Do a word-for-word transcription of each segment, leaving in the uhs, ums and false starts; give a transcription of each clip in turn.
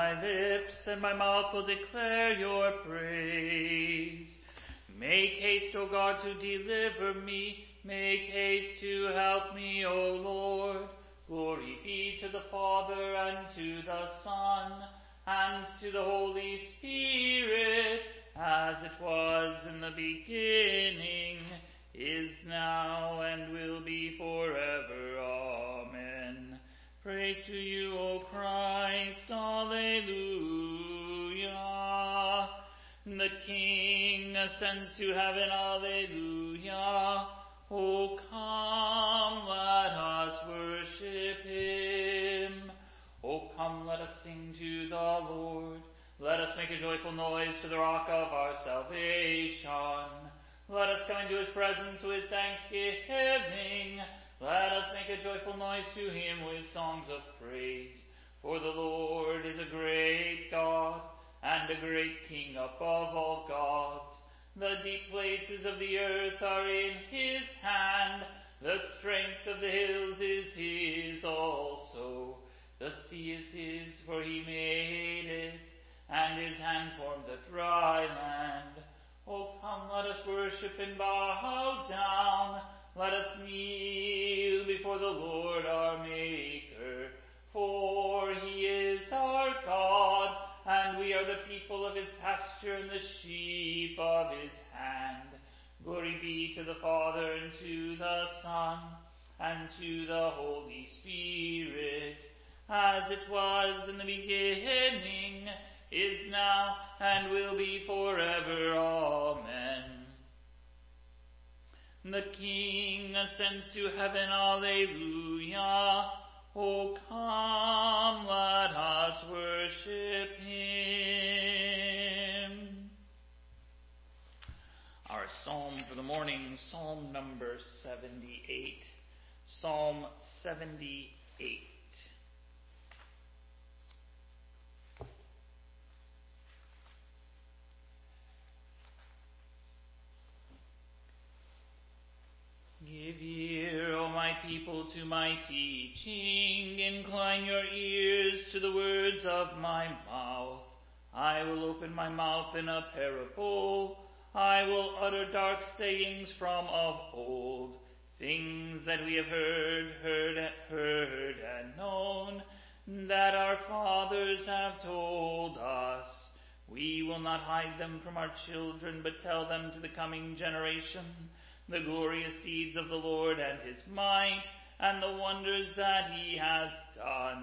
my lips, and my mouth will declare your praise. Make haste, O God, to deliver me. Make haste to help me, O Lord. Glory be to the Father, and to the Son, and to the Holy Spirit, as it was in the beginning, is now, and will be forever. Amen. Praise to you, O Christ. Alleluia. The King ascends to heaven. Alleluia. O come, let us worship him. O come, let us sing to the Lord. Let us make a joyful noise to the rock of our salvation. Let us come into his presence with thanksgiving. Let us make a joyful noise to him with songs of praise. For the Lord is a great God, and a great King above all gods. The deep places of the earth are in his hand. The strength of the hills is his also. The sea is his, for he made it, and his hand formed the dry land. O come, let us worship and bow down. Let us kneel before the Lord our Maker. For he is our God, and we are the people of his pasture and the sheep of his hand. Glory be to the Father, and to the Son, and to the Holy Spirit, as it was in the beginning, is now, and will be forever. Amen. The King ascends to heaven. Alleluia. O come, let us worship him. Our psalm for the morning, Psalm number seventy-eight. Psalm seventy-eight. Give ear, O my people, to my teaching. Incline your ears to the words of my mouth. I will open my mouth in a parable. I will utter dark sayings from of old, things that we have heard, heard, heard, and known, that our fathers have told us. We will not hide them from our children, but tell them to the coming generation the glorious deeds of the Lord and his might, and the wonders that he has done.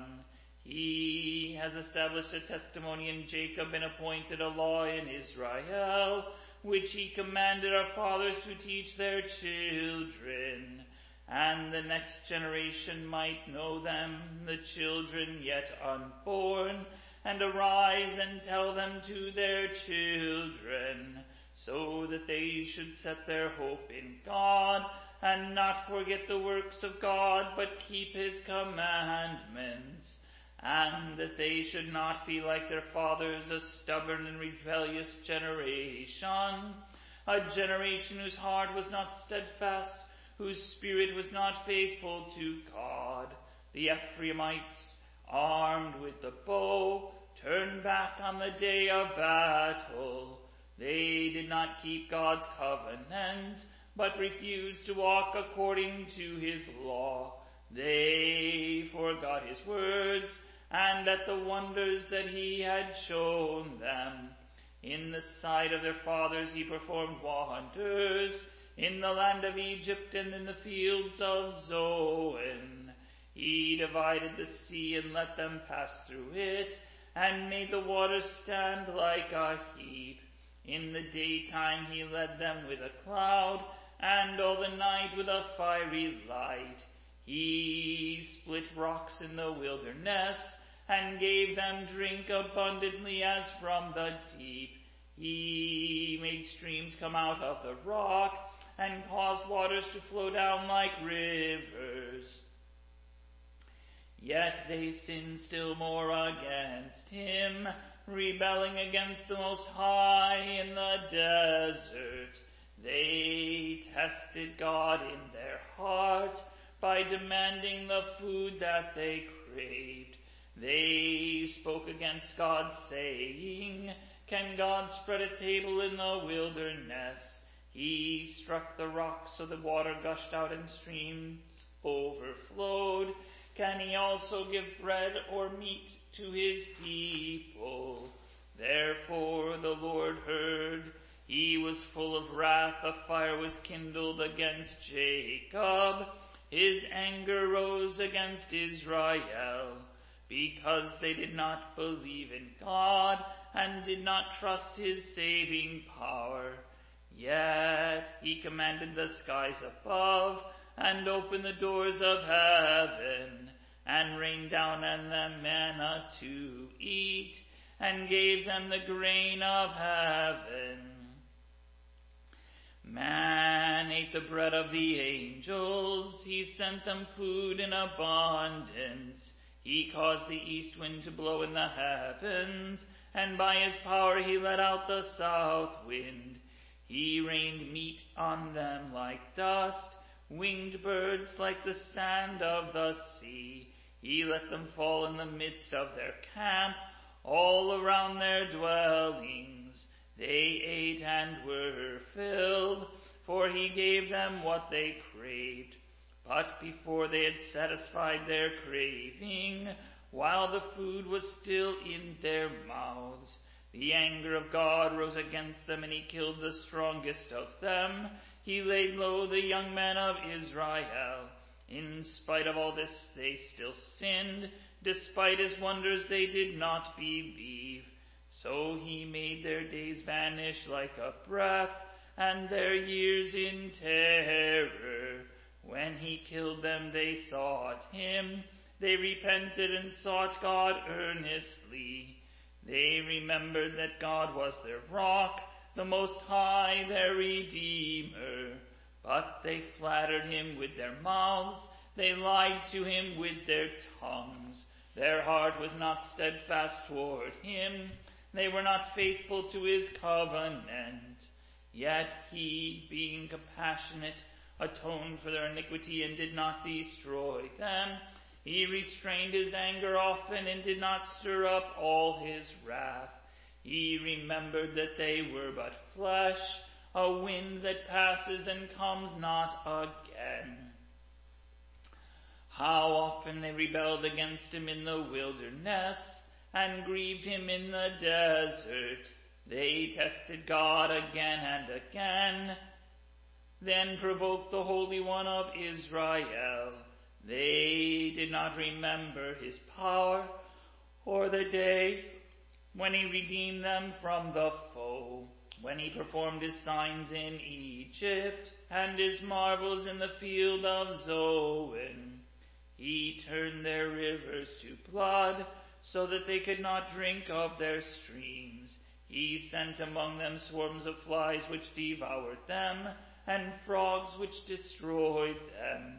He has established a testimony in Jacob and appointed a law in Israel, which he commanded our fathers to teach their children, and the next generation might know them, the children yet unborn, and arise and tell them to their children, so that they should set their hope in God, and not forget the works of God, but keep his commandments, and that they should not be like their fathers, a stubborn and rebellious generation, a generation whose heart was not steadfast, whose spirit was not faithful to God. The Ephraimites, armed with the bow, turned back on the day of battle. They did not keep God's covenant, but refused to walk according to his law. They forgot his words, and at the wonders that he had shown them. In the sight of their fathers he performed wonders, in the land of Egypt and in the fields of Zoan. He divided the sea and let them pass through it, and made the waters stand like a heap. In the daytime he led them with a cloud, and all the night with a fiery light. He split rocks in the wilderness, and gave them drink abundantly as from the deep. He made streams come out of the rock, and caused waters to flow down like rivers. Yet they sinned still more against him, rebelling against the Most High in the desert. They tested God in their heart by demanding the food that they craved. They spoke against God, saying, Can God spread a table in the wilderness? He struck the rocks so the water gushed out and streams overflowed. Can he also give bread or meat to his people? Therefore the Lord heard. He was full of wrath. A fire was kindled against Jacob. His anger rose against Israel, because they did not believe in God and did not trust his saving power. Yet he commanded the skies above and opened the doors of heaven and rained down on them manna to eat and gave them the grain of heaven. Man ate the bread of the angels. He sent them food in abundance. He caused the east wind to blow in the heavens, and by his power he let out the south wind. He rained meat on them like dust, winged birds like the sand of the sea. He let them fall in the midst of their camp, all around their dwellings. They ate and were filled, for he gave them what they craved. But before they had satisfied their craving, while the food was still in their mouths, the anger of God rose against them, and he killed the strongest of them. He laid low the young men of Israel. In spite of all this, they still sinned. Despite his wonders, they did not believe. So he made their days vanish like a breath, and their years in terror. When he killed them, they sought him. They repented and sought God earnestly. They remembered that God was their rock, the Most High their Redeemer. But they flattered him with their mouths. They lied to him with their tongues. Their heart was not steadfast toward him. They were not faithful to his covenant. Yet he, being compassionate, atoned for their iniquity and did not destroy them. He restrained his anger often and did not stir up all his wrath. He remembered that they were but flesh, a wind that passes and comes not again. How often they rebelled against him in the wilderness, and grieved him in the desert. They tested God again and again, then provoked the Holy One of Israel. They did not remember his power, or the day when he redeemed them from the foe, when he performed his signs in Egypt, and his marvels in the field of Zoan. He turned their rivers to blood, so that they could not drink of their streams. He sent among them swarms of flies which devoured them, and frogs which destroyed them.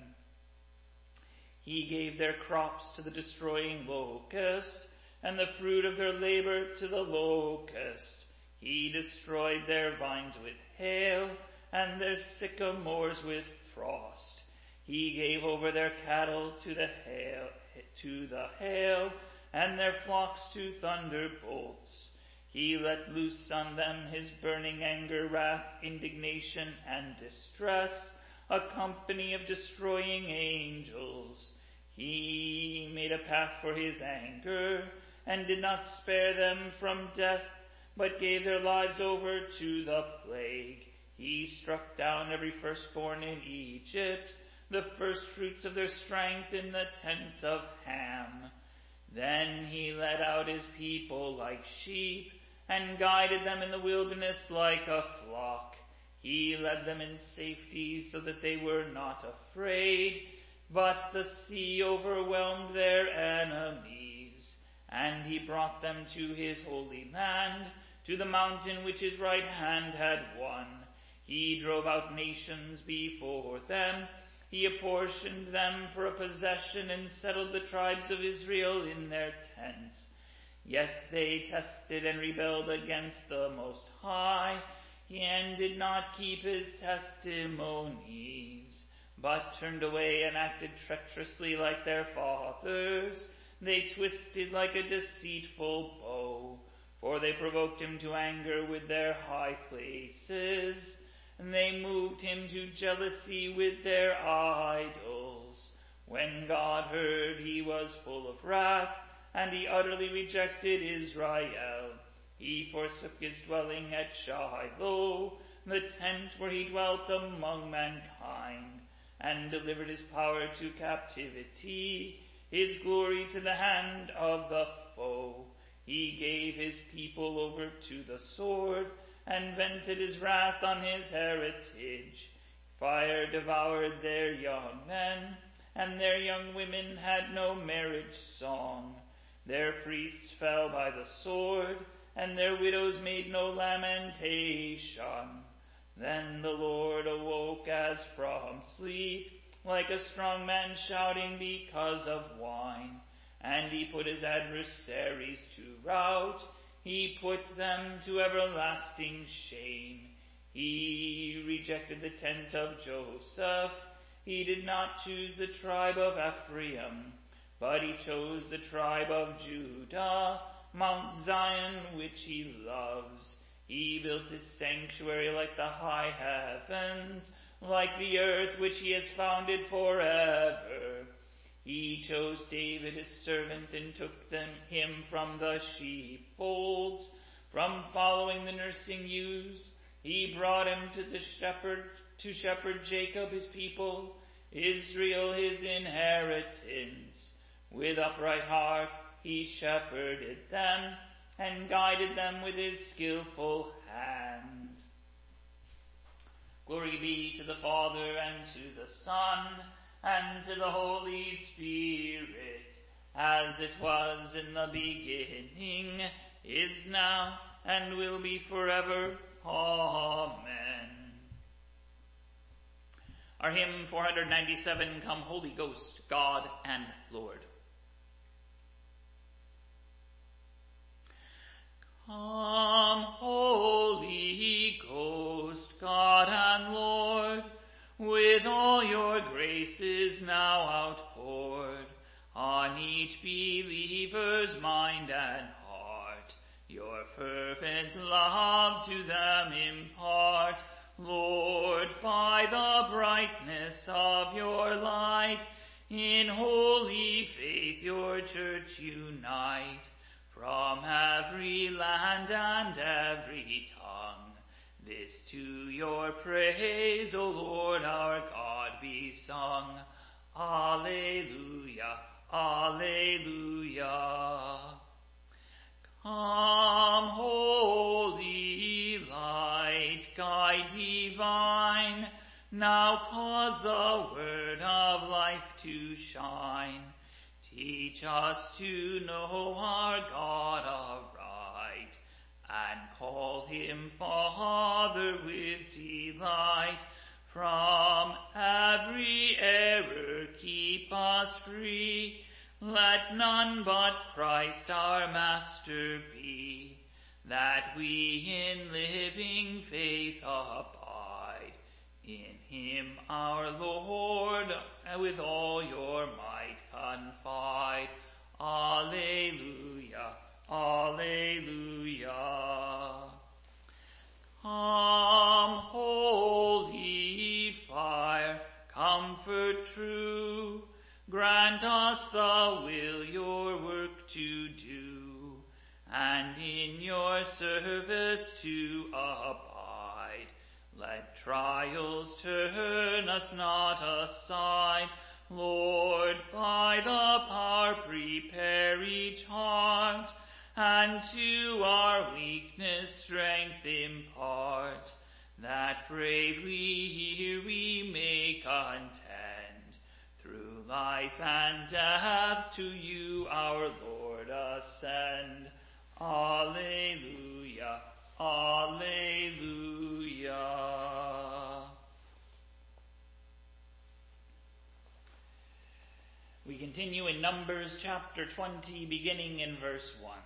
He gave their crops to the destroying locust, and the fruit of their labor to the locust. He destroyed their vines with hail, and their sycamores with frost. He gave over their cattle to the hail, to the hail, and their flocks to thunderbolts. He let loose on them his burning anger, wrath, indignation, and distress, a company of destroying angels. He made a path for his anger, and did not spare them from death, but gave their lives over to the plague. He struck down every firstborn in Egypt, the firstfruits of their strength in the tents of Ham. Then he led out his people like sheep, and guided them in the wilderness like a flock. He led them in safety, so that they were not afraid. But the sea overwhelmed their enemies, and he brought them to his holy land, to the mountain which his right hand had won. He drove out nations before them. He apportioned them for a possession, and settled the tribes of Israel in their tents. Yet they tested and rebelled against the Most High, and did not keep his testimonies, but turned away and acted treacherously like their fathers. they twisted like a deceitful bow, for they provoked him to anger with their high places, and they moved him to jealousy with their idols. When God heard, he was full of wrath, and he utterly rejected Israel. He forsook his dwelling at Shiloh, the tent where he dwelt among mankind, and delivered his power to captivity, his glory to the hand of the foe. He gave his people over to the sword, and vented his wrath on his heritage. Fire devoured their young men, and their young women had no marriage song. Their priests fell by the sword, and their widows made no lamentation. Then the Lord awoke as from sleep, like a strong man shouting because of wine. And he put his adversaries to rout. He put them to everlasting shame. He rejected the tent of Joseph. He did not choose the tribe of Ephraim, but he chose the tribe of Judah, Mount Zion, which he loves. He built his sanctuary like the high heavens, like the earth which he has founded forever. He chose David his servant, and took them, him from the sheepfolds, from following the nursing ewes. He brought him to the shepherd, to shepherd Jacob his people, Israel his inheritance. With upright heart he shepherded them, and guided them with his skillful hand. Glory be to the Father, and to the Son, and to the Holy Spirit, as it was in the beginning, is now, and will be forever. Amen. Our hymn four ninety-seven, Come Holy Ghost, God and Lord. Come, Holy Ghost, God and Lord, with all your graces now outpoured, on each believer's mind and heart, your fervent love to them impart. Lord, by the brightness of your light, in holy faith your church unite. From every land and every tongue, this to your praise, O Lord our God, be sung. Alleluia, alleluia. Come, holy light, guide divine, now cause the word of life to shine. Teach us to know our God aright, and call him Father with delight. From every error keep us free. Let none but Christ our Master be, that we in living faith abide. In him our Lord, with all your might confide. Alleluia, alleluia. Come, holy fire, comfort true, grant us the will your work to do, and in your service to abide. Let trials turn us not aside. Lord, by the power prepare each heart, and to our weakness strength impart, that bravely here we may contend, through life and death to you our Lord ascend. Alleluia, alleluia. We continue in Numbers chapter twenty, beginning in verse one.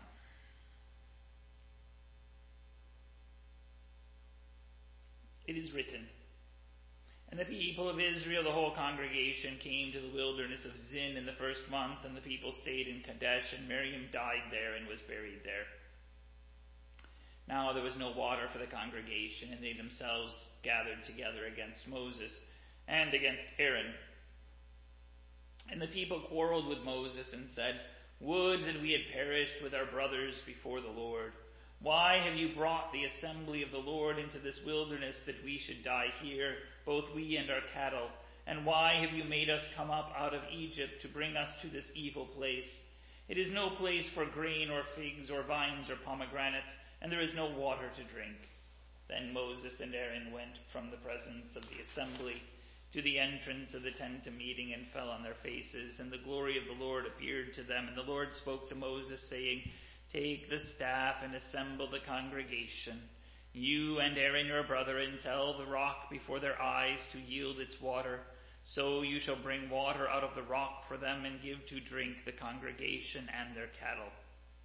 It is written, And the people of Israel, the whole congregation, came to the wilderness of Zin in the first month, and the people stayed in Kadesh, and Miriam died there and was buried there. Now there was no water for the congregation, and they themselves gathered together against Moses and against Aaron. And the people quarreled with Moses and said, "Would that we had perished with our brothers before the Lord. Why have you brought the assembly of the Lord into this wilderness that we should die here, both we and our cattle? And why have you made us come up out of Egypt to bring us to this evil place? It is no place for grain or figs or vines or pomegranates, and there is no water to drink." Then Moses and Aaron went from the presence of the assembly to the entrance of the tent of meeting and fell on their faces, and the glory of the Lord appeared to them. And the Lord spoke to Moses, saying, "Take the staff and assemble the congregation, you and Aaron your brother, and tell the rock before their eyes to yield its water. So you shall bring water out of the rock for them and give to drink the congregation and their cattle."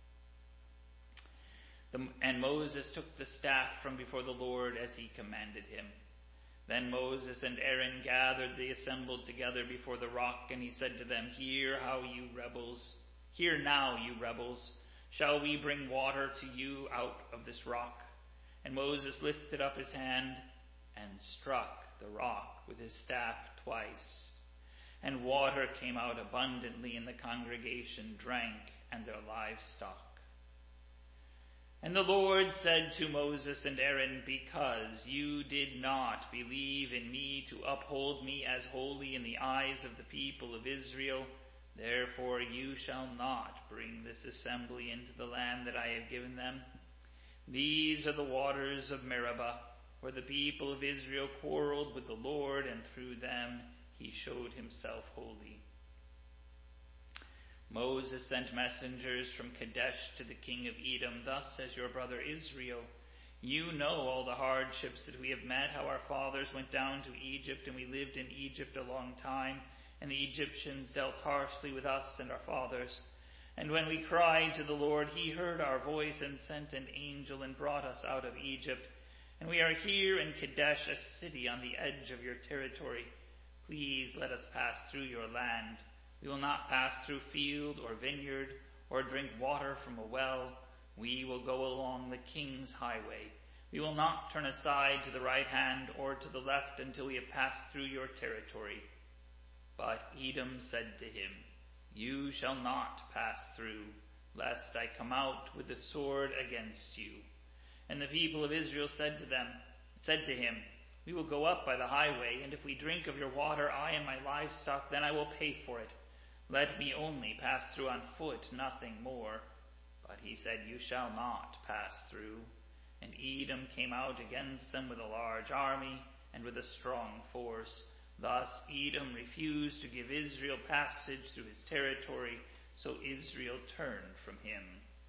The, and Moses took the staff from before the Lord as he commanded him. Then Moses and Aaron gathered the assembled together before the rock, and he said to them, "Hear how you rebels, hear now, you rebels. Shall we bring water to you out of this rock?" And Moses lifted up his hand and struck the rock with his staff twice. And water came out abundantly, and the congregation drank, and their livestock. And the Lord said to Moses and Aaron, "Because you did not believe in me to uphold me as holy in the eyes of the people of Israel, therefore you shall not bring this assembly into the land that I have given them. These are the waters of Meribah, where the people of Israel quarreled with the Lord, and through them he showed himself holy." Moses sent messengers from Kadesh to the king of Edom. "Thus says your brother Israel, you know all the hardships that we have met, how our fathers went down to Egypt, and we lived in Egypt a long time, and the Egyptians dealt harshly with us and our fathers. And when we cried to the Lord, he heard our voice and sent an angel and brought us out of Egypt. And we are here in Kadesh, a city on the edge of your territory. Please let us pass through your land. We will not pass through field or vineyard or drink water from a well. We will go along the king's highway. We will not turn aside to the right hand or to the left until we have passed through your territory." But Edom said to him, "You shall not pass through, lest I come out with the sword against you." And the people of Israel said to them, said to him, "We will go up by the highway, and if we drink of your water, I and my livestock, then I will pay for it. Let me only pass through on foot, nothing more." But he said, "You shall not pass through." And Edom came out against them with a large army and with a strong force. Thus Edom refused to give Israel passage through his territory, so Israel turned from him.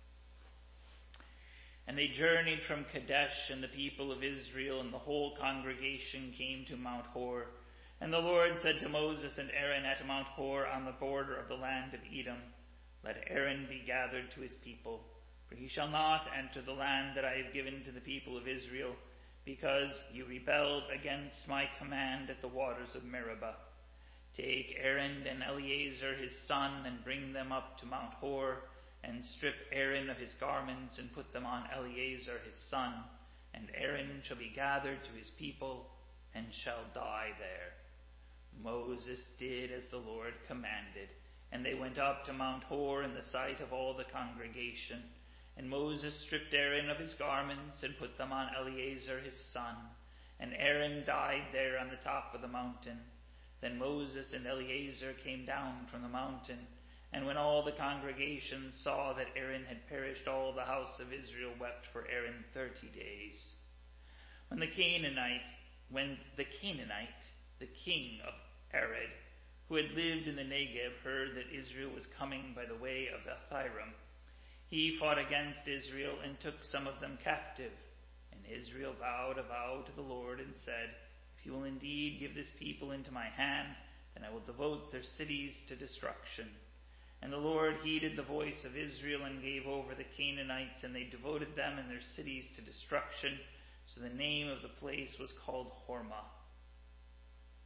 And they journeyed from Kadesh, and the people of Israel and the whole congregation came to Mount Hor. And the Lord said to Moses and Aaron at Mount Hor on the border of the land of Edom, "Let Aaron be gathered to his people, for he shall not enter the land that I have given to the people of Israel, because you rebelled against my command at the waters of Meribah. Take Aaron and Eleazar his son, and bring them up to Mount Hor, and strip Aaron of his garments, and put them on Eleazar his son, and Aaron shall be gathered to his people, and shall die there." Moses did as the Lord commanded, and they went up to Mount Hor in the sight of all the congregation. And Moses stripped Aaron of his garments, and put them on Eleazar his son, and Aaron died there on the top of the mountain. Then Moses and Eleazar came down from the mountain, and when all the congregation saw that Aaron had perished, all the house of Israel wept for Aaron thirty days. When the Canaanite, when the Canaanite, the king of Arad, who had lived in the Negev, heard that Israel was coming by the way of Athiram, he fought against Israel and took some of them captive. And Israel vowed a vow to the Lord and said, "If you will indeed give this people into my hand, then I will devote their cities to destruction." And the Lord heeded the voice of Israel and gave over the Canaanites, and they devoted them and their cities to destruction. So the name of the place was called Hormah.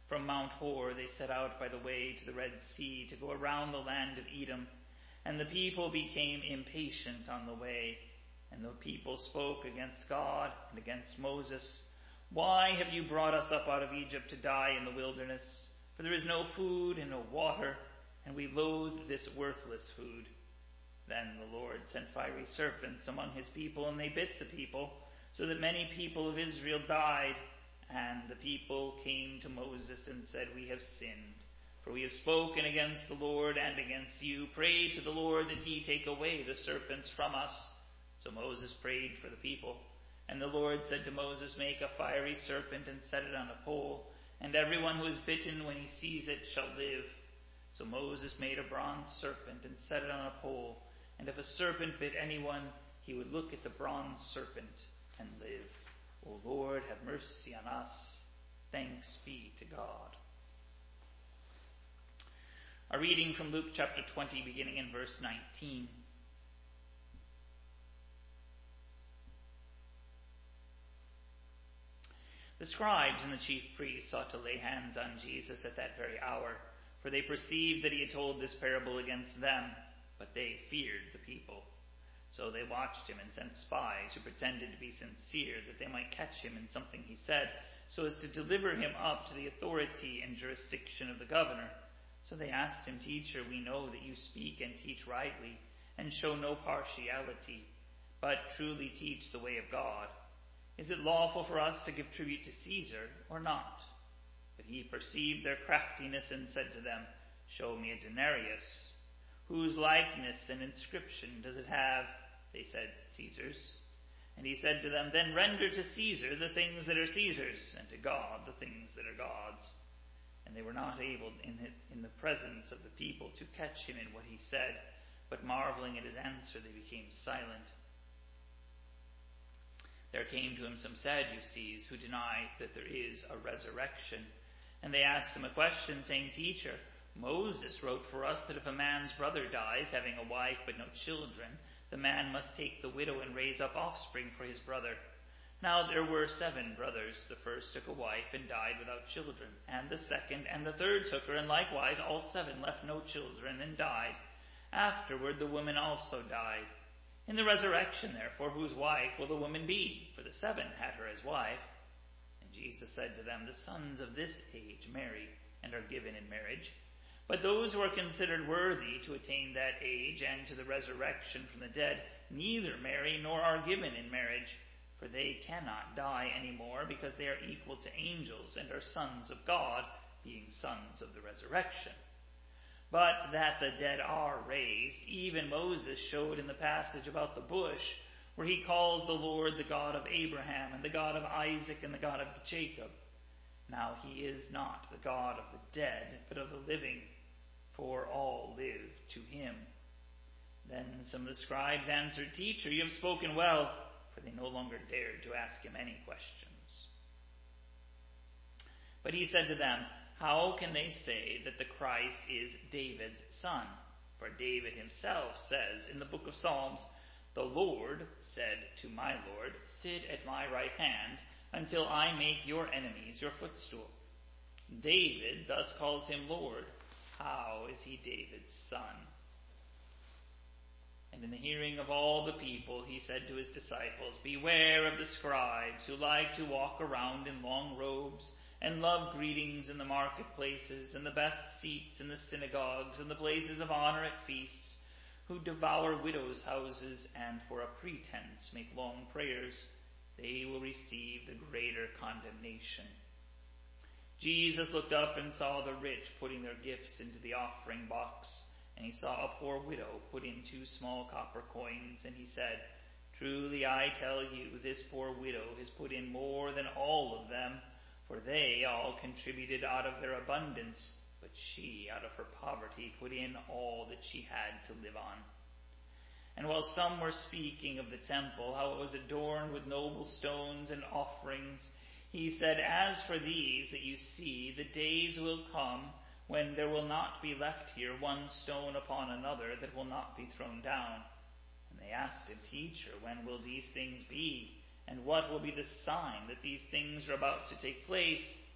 From Mount Hor they set out by the way to the Red Sea to go around the land of Edom. And the people became impatient on the way. And the people spoke against God and against Moses. Why have you brought us up out of Egypt to die in the wilderness? For there is no food and no water, and we loathe this worthless food. Then the Lord sent fiery serpents among his people, and they bit the people, so that many people of Israel died. And the people came to Moses and said, We have sinned, for we have spoken against the Lord and against you. Pray to the Lord that he take away the serpents from us. So Moses prayed for the people. And the Lord said to Moses, Make a fiery serpent and set it on a pole, and everyone who is bitten when he sees it shall live. So Moses made a bronze serpent and set it on a pole, and if a serpent bit anyone, he would look at the bronze serpent and live. O Lord, have mercy on us. Thanks be to God. A reading from Luke chapter twenty, beginning in verse nineteen. The scribes and the chief priests sought to lay hands on Jesus at that very hour, for they perceived that he had told this parable against them, but they feared the people. So they watched him and sent spies who pretended to be sincere, that they might catch him in something he said, so as to deliver him up to the authority and jurisdiction of the governor. So they asked him, Teacher, we know that you speak and teach rightly, and show no partiality, but truly teach the way of God. Is it lawful for us to give tribute to Caesar or not? But he perceived their craftiness and said to them, Show me a denarius. Whose likeness and inscription does it have? They said, Caesar's. And he said to them, Then render to Caesar the things that are Caesar's, and to God the things that are God's. And they were not able in, in the presence of the people to catch him in what he said, but marveling at his answer, they became silent. There came to him some Sadducees who denied that there is a resurrection. And they asked him a question, saying, Teacher, Moses wrote for us that if a man's brother dies, having a wife but no children, the man must take the widow and raise up offspring for his brother. Now there were seven brothers. The first took a wife and died without children, and the second and the third took her, and likewise all seven left no children and died. Afterward the woman also died. In the resurrection, therefore, whose wife will the woman be? For the seven had her as wife. And Jesus said to them, The sons of this age marry and are given in marriage. But those who are considered worthy to attain that age and to the resurrection from the dead neither marry nor are given in marriage, for they cannot die any more, because they are equal to angels and are sons of God, being sons of the resurrection. But that the dead are raised, even Moses showed in the passage about the bush, where he calls the Lord the God of Abraham, and the God of Isaac, and the God of Jacob. Now he is not the God of the dead, but of the living, for all live to him. Then some of the scribes answered, Teacher, you have spoken well, for they no longer dared to ask him any questions. But he said to them, How can they say that the Christ is David's son? For David himself says in the book of Psalms, The Lord said to my Lord, Sit at my right hand, until I make your enemies your footstool. David thus calls him Lord. How is he David's son? And in the hearing of all the people, he said to his disciples, Beware of the scribes who like to walk around in long robes and love greetings in the marketplaces and the best seats in the synagogues and the places of honor at feasts, who devour widows' houses and for a pretense make long prayers. They will receive the greater condemnation. Jesus looked up and saw the rich putting their gifts into the offering box, and he saw a poor widow put in two small copper coins, and he said, Truly I tell you, this poor widow has put in more than all of them, for they all contributed out of their abundance, but she, out of her poverty, put in all that she had to live on. And while some were speaking of the temple, how it was adorned with noble stones and offerings, he said, As for these that you see, the days will come when there will not be left here one stone upon another that will not be thrown down. And they asked him, Teacher, when will these things be? And what will be the sign that these things are about to take place?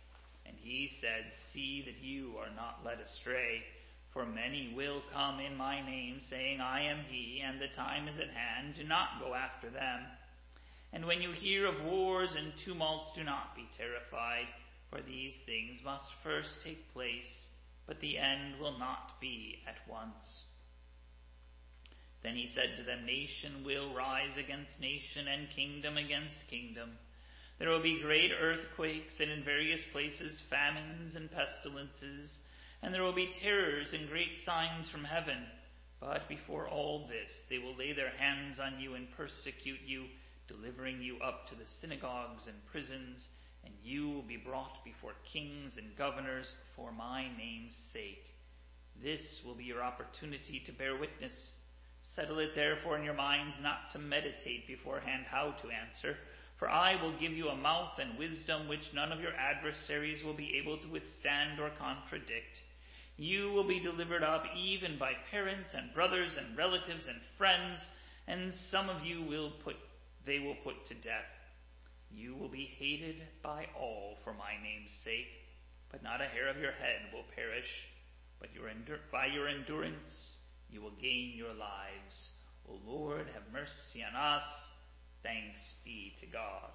And he said, See that you are not led astray, for many will come in my name, saying, I am he, and the time is at hand. Do not go after them. And when you hear of wars and tumults, do not be terrified, for these things must first take place, but the end will not be at once. Then he said to them, Nation will rise against nation, and kingdom against kingdom. There will be great earthquakes, and in various places famines and pestilences, and there will be terrors and great signs from heaven. But before all this, they will lay their hands on you and persecute you, delivering you up to the synagogues and prisons, and you will be brought before kings and governors for my name's sake. This will be your opportunity to bear witness. Settle it therefore in your minds not to meditate beforehand how to answer, for I will give you a mouth and wisdom which none of your adversaries will be able to withstand or contradict. You will be delivered up even by parents and brothers and relatives and friends, and some of you will put they will put to death. You will be hated by all for my name's sake, but not a hair of your head will perish. But your endur- by your endurance you will gain your lives. O Lord, have mercy on us. Thanks be to God.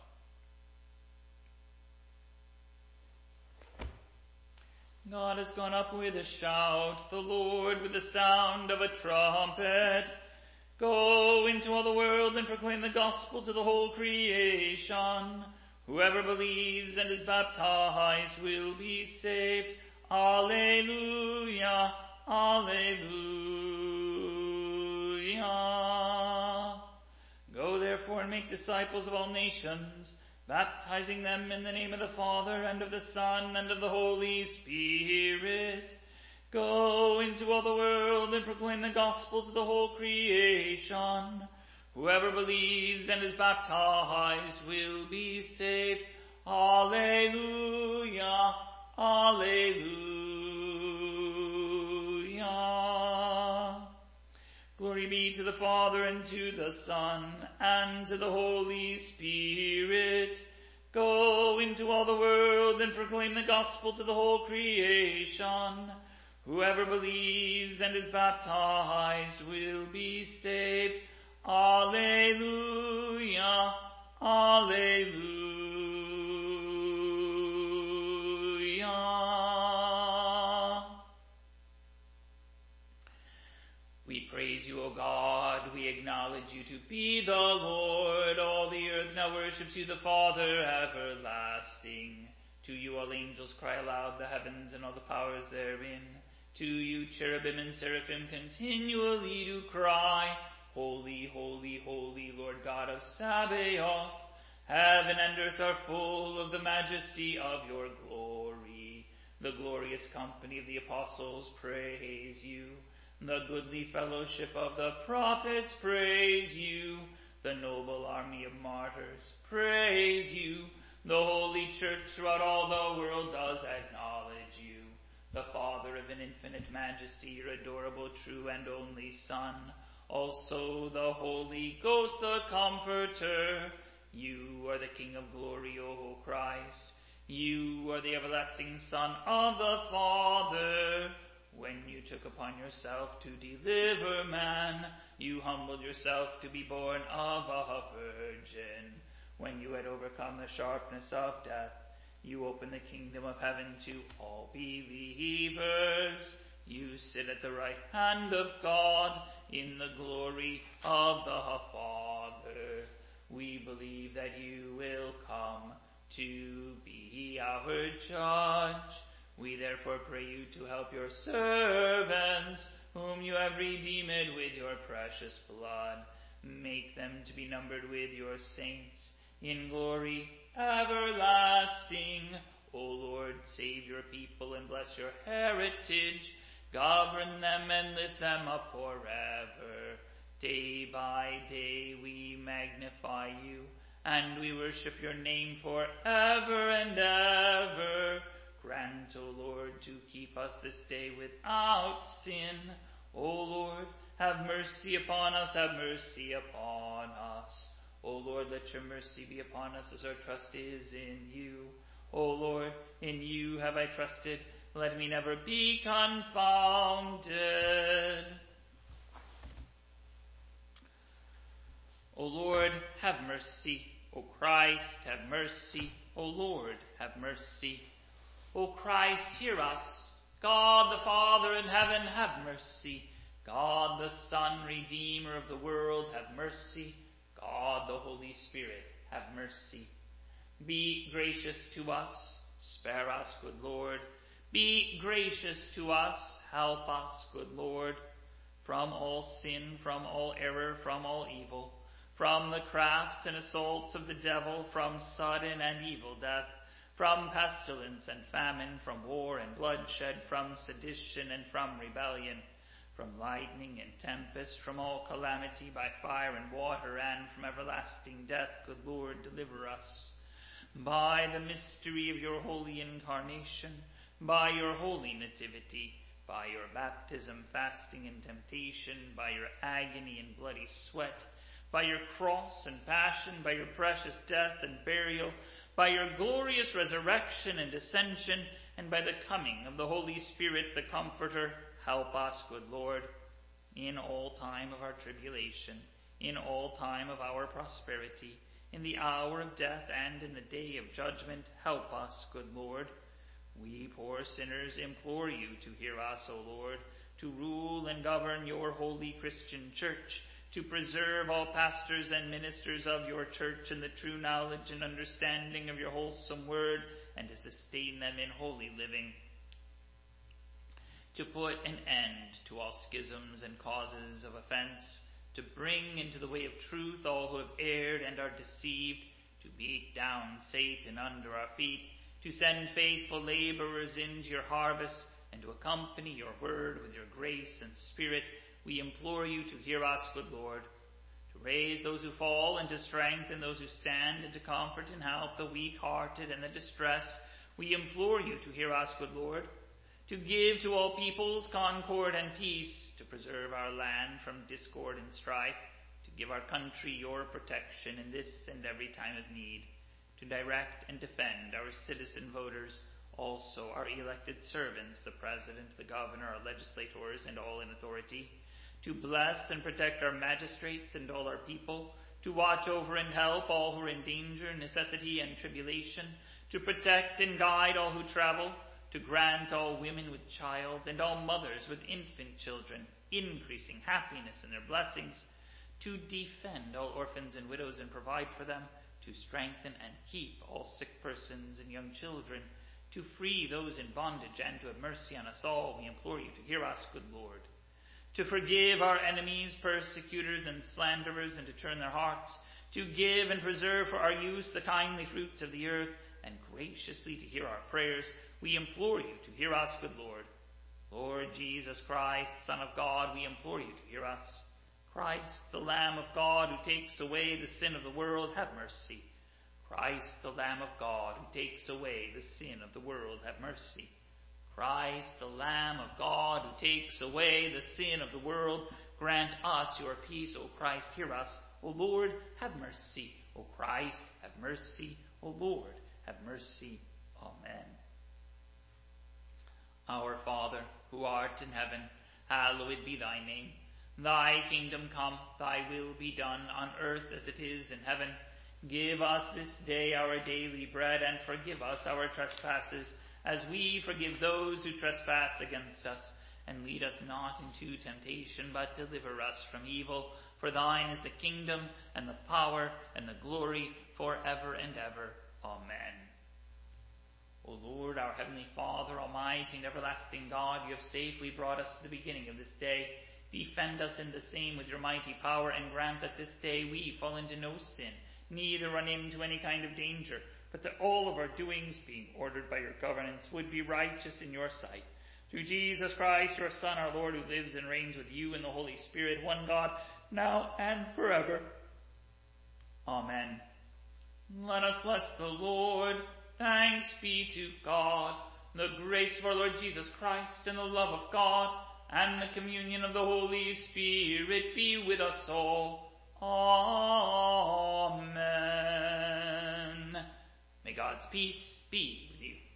God has gone up with a shout, the Lord with the sound of a trumpet. Go into all the world and proclaim the gospel to the whole creation. Whoever believes and is baptized will be saved. Alleluia, alleluia. Go therefore and make disciples of all nations, baptizing them in the name of the Father, and of the Son, and of the Holy Spirit. Go into all the world and proclaim the gospel to the whole creation. Whoever believes and is baptized will be saved. Alleluia, alleluia. Glory be to the Father, and to the Son, and to the Holy Spirit. Go into all the world and proclaim the gospel to the whole creation. Whoever believes and is baptized will be saved. Alleluia, alleluia. We praise you, O God. We acknowledge you to be the Lord. All the earth now worships you, the Father everlasting. To you all angels cry aloud, the heavens and all the powers therein. To you cherubim and seraphim continually do cry, Holy, holy, holy, Lord God of Sabaoth. Heaven and earth are full of the majesty of your glory. The glorious company of the apostles praise you. The goodly fellowship of the prophets praise you. The noble army of martyrs praise you. The holy church throughout all the world does acknowledge you. The Father of an infinite majesty, your adorable, true, and only Son. Also the Holy Ghost, the Comforter. You are the King of glory, O Christ. You are the everlasting Son of the Father. When you took upon yourself to deliver man, you humbled yourself to be born of a virgin. When you had overcome the sharpness of death, you opened the kingdom of heaven to all believers. You sit at the right hand of God in the glory of the Father. We believe that you will come to be our judge. We therefore pray you to help your servants, whom you have redeemed with your precious blood. Make them to be numbered with your saints in glory everlasting. O Lord, save your people and bless your heritage. Govern them and lift them up forever. Day by day we magnify you, and we worship your name forever and ever. Grant, O Lord, to keep us this day without sin. O Lord, have mercy upon us, have mercy upon us. O Lord, let your mercy be upon us as our trust is in you. O Lord, in you have I trusted. Let me never be confounded. O Lord, have mercy. O Christ, have mercy. O Lord, have mercy. O Christ, hear us. God the Father in heaven, have mercy. God the Son, Redeemer of the world, have mercy. God the Holy Spirit, have mercy. Be gracious to us. Spare us, good Lord. Be gracious to us. Help us, good Lord. From all sin, from all error, from all evil, from the crafts and assaults of the devil, from sudden and evil death, from pestilence and famine, from war and bloodshed, from sedition and from rebellion, from lightning and tempest, from all calamity by fire and water, and from everlasting death, good Lord, deliver us. By the mystery of your holy incarnation, by your holy nativity, by your baptism, fasting, and temptation, by your agony and bloody sweat, by your cross and passion, by your precious death and burial, by your glorious resurrection and ascension, and by the coming of the Holy Spirit, the Comforter, help us, good Lord, in all time of our tribulation, in all time of our prosperity, in the hour of death and in the day of judgment. Help us, good Lord. We poor sinners implore you to hear us, O Lord, to rule and govern your holy Christian church, to preserve all pastors and ministers of your church in the true knowledge and understanding of your wholesome word, and to sustain them in holy living, to put an end to all schisms and causes of offense, to bring into the way of truth all who have erred and are deceived, to beat down Satan under our feet, to send faithful laborers into your harvest, and to accompany your word with your grace and spirit. We implore you to hear us, good Lord, to raise those who fall and to strengthen those who stand, and to comfort and help the weak-hearted and the distressed. We implore you to hear us, good Lord, to give to all peoples concord and peace, to preserve our land from discord and strife, to give our country your protection in this and every time of need, to direct and defend our citizen voters, also our elected servants, the President, the Governor, our legislators, and all in authority, to bless and protect our magistrates and all our people, to watch over and help all who are in danger, necessity, and tribulation, to protect and guide all who travel, to grant all women with child and all mothers with infant children increasing happiness in their blessings, to defend all orphans and widows and provide for them, to strengthen and keep all sick persons and young children, to free those in bondage, and to have mercy on us all. We implore you to hear us, good Lord, to forgive our enemies, persecutors, and slanderers, and to turn their hearts, to give and preserve for our use the kindly fruits of the earth, and graciously to hear our prayers. We implore you to hear us, good Lord. Lord Jesus Christ, Son of God, we implore you to hear us. Christ, the Lamb of God, who takes away the sin of the world, have mercy. Christ, the Lamb of God, who takes away the sin of the world, have mercy. Christ, the Lamb of God, who takes away the sin of the world, grant us your peace. O Christ, hear us. O Lord, have mercy. O Christ, have mercy. O Lord, have mercy. Amen. Our Father, who art in heaven, hallowed be thy name. Thy kingdom come, thy will be done on earth as it is in heaven. Give us this day our daily bread, and forgive us our trespasses, as we forgive those who trespass against us. And lead us not into temptation, but deliver us from evil. For thine is the kingdom, and the power, and the glory, for ever and ever. Amen. O Lord, our heavenly Father, almighty and everlasting God, you have safely brought us to the beginning of this day. Defend us in the same with your mighty power, and grant that this day we fall into no sin, neither run into any kind of danger, but that all of our doings, being ordered by your governance, would be righteous in your sight. Through Jesus Christ, your Son, our Lord, who lives and reigns with you in the Holy Spirit, one God, now and forever. Amen. Let us bless the Lord. Thanks be to God. The grace of our Lord Jesus Christ, and the love of God, and the communion of the Holy Spirit be with us all. Amen. May May God's peace be with you.